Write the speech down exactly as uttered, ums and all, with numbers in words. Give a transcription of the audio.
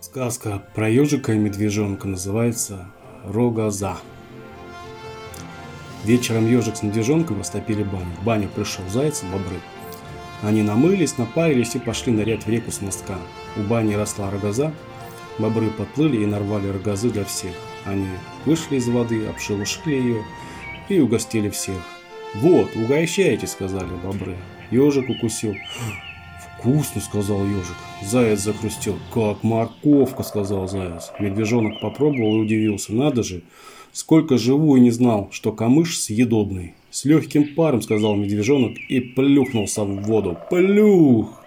Сказка про ежика и медвежонка называется «Рогоза». Вечером ежик с медвежонком растопили баню. В баню пришел заяц и бобры. Они намылись, напарились и пошли нырять в реку с мостка. У бани росла рогоза. Бобры подплыли и нарвали рогозы для всех. Они вышли из воды, обшелушили ее и угостили всех. «Вот, угощайте», — сказали бобры. Ежик укусил. «Вкусно», — сказал ежик. Заяц захрустел. «Как морковка», — сказал заяц. Медвежонок попробовал и удивился. «Надо же, сколько живу и не знал, что камыш съедобный». «С легким паром», — сказал медвежонок и плюхнулся в воду. Плюх!